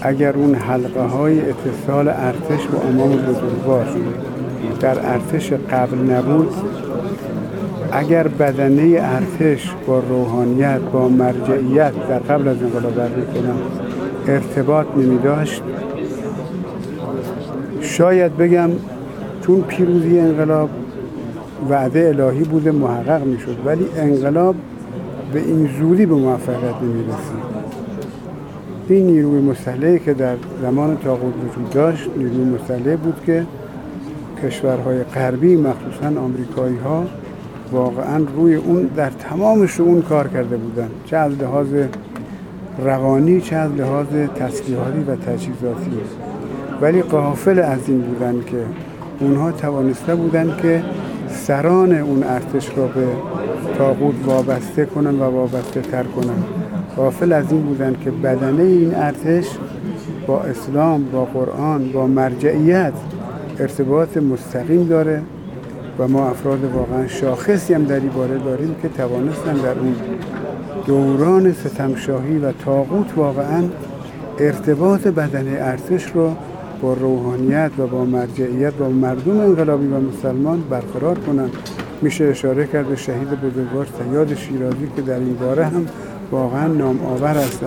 اگر اون حلقه های اتصال ارتش با امام بزرگوار در ارتش قبل نبود، اگر بدنه ارتش با روحانیت، با مرجعیت در قبل از انقلاب برمی‌کنم ارتباط نمی داشت، شاید بگم چون پیروزی انقلاب وعده الهی بوده محقق می شد، ولی انقلاب به این زودی به موفقیت نمی رسید. این نیروی مسلحی که در زمان طاغوت وجود داشت نیروی مسلحی بود که کشورهای غربی مخصوصا آمریکایی ها واقعا روی اون در تمام شؤون کار کرده بودند، چه از لحاظ روانی چه از لحاظ تسلیحاتی و تجهیزاتی، ولی غافل از این بودند که اونها توانسته بودند که سران اون ارتش را به طاغوت وابسته کنن و وابسته تر کنن. غافل از این بودند که بدنه این ارتش با اسلام، با قرآن، با مرجعیت ارتباط مستقیم داره و ما افراد واقعا شاخصی هم در این باره داریم که توانستن در اون دوران ستمشاهی و طاغوت واقعا ارتباط بدنه ارتش رو با روحانیت و با مرجعیت و مردم انقلابی و مسلمان برقرار کنن. میشه اشاره کرد به شهید بزرگوار صیاد شیرازی که در این باره هم واقعا نام آور است.